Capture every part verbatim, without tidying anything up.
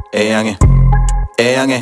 Hey youngin', hey youngin',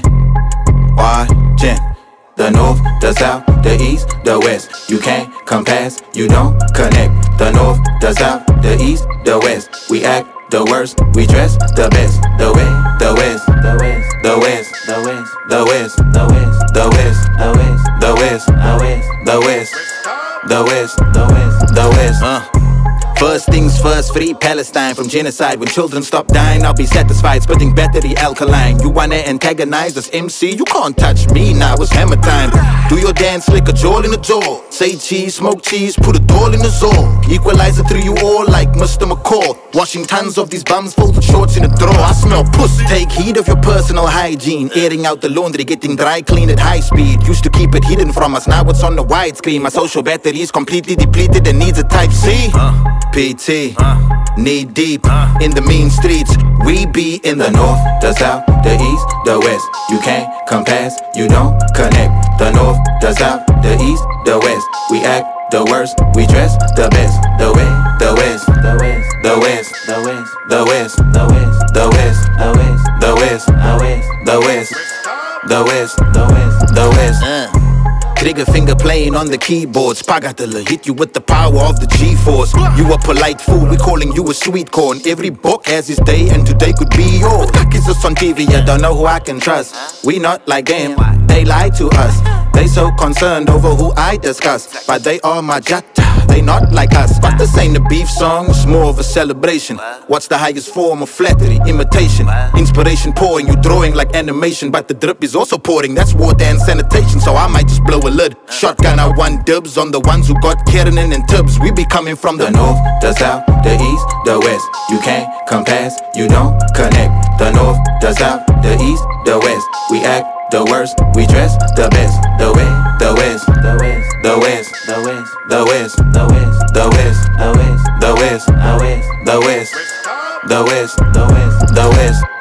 watchin' the north, the south, the east, the west. You can't come past, you don't connect. The north, the south, the east, the west. We act the worst, we dress the best. The way, the west, the west, the west, the west, the west, the west, the west, the west, the west, the west, the west, the west, the west. Uh. First things first, free Palestine from genocide. When children stop dying, I'll be satisfied. Spitting battery alkaline. You wanna antagonize this M C? You can't touch me, now it's hammer time. Do your dance like a jaw in a jaw. Say cheese, smoke cheese, put a doll in the zoo. Equalizer through you all like Mister McCall. Washing tons of these bums, folded shorts in a drawer. I smell puss. Take heed of your personal hygiene. Airing out the laundry, getting dry clean at high speed. Used to keep it hidden from us, now it's on the widescreen. My social battery is completely depleted and needs a type C. Uh. P T, uh, knee deep uh, in the mean streets. We be in the north, the south, the east, the west. You can't come past, you don't connect. The north, the south, the east, the west. We act the worst, we dress the best. The way, the west, the west, the west, the west, the west, the west, the west, the west, the west, the west, the west, the west, the west. Uh. Trigger finger playing on the keyboard. Spagatala hit you with the power of the G-force. You a polite fool, we calling you a sweet corn. Every book has its day and today could be yours. Like is us on T V, I don't know who I can trust. We not like them, they lie to us. They so concerned over who I discuss, but they are my jata, they not like us. But this ain't a beef song, it's more of a celebration. What's the highest form of flattery? Imitation. Inspiration pouring, you drawing like animation, but the drip is also pouring. That's water and sanitation, so I might just blow a lid. Shotgun, I want dibs on the ones who got Keranin and Tibbs. We be coming from the north, the south, the east, the west. You can't come past, you don't connect. The north, the south, the east, the west. We act the worst, we dress the best. The way, the west, the west, the west, the west, the west, the west, the west, the west, the west, the west, the west, the west, the west, the west.